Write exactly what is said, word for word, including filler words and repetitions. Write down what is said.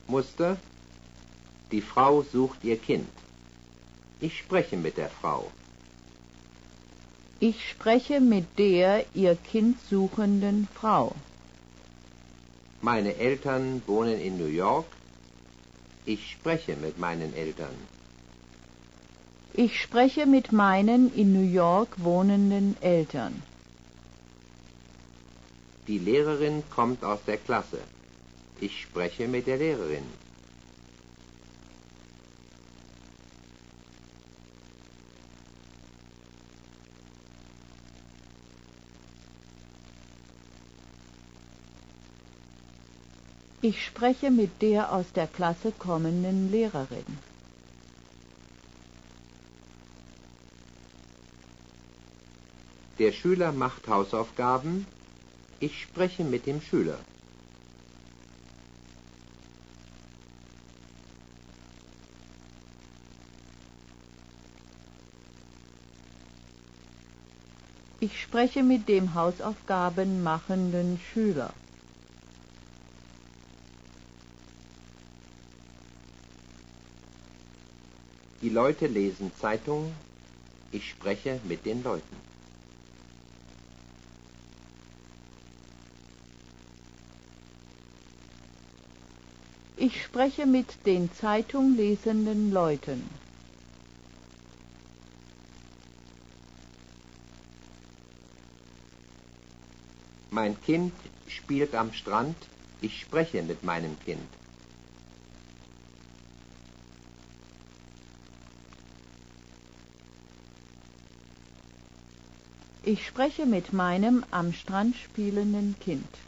Muster: Die Frau sucht ihr Kind. Ich spreche mit der Frau. Ich spreche mit der ihr Kind suchenden Frau. Meine Eltern wohnen in New York. Ich spreche mit meinen Eltern. Ich spreche mit meinen in New York wohnenden Eltern. Die Lehrerin kommt aus der Klasse. Ich spreche mit der Lehrerin. Ich spreche mit der aus der Klasse kommenden Lehrerin. Der Schüler macht Hausaufgaben. Ich spreche mit dem Schüler. Ich spreche mit dem Hausaufgaben machenden Schüler. Die Leute lesen Zeitung. Ich spreche mit den Leuten. Ich spreche mit den Zeitung lesenden Leuten. Mein Kind spielt am Strand. Ich spreche mit meinem Kind. Ich spreche mit meinem am Strand spielenden Kind.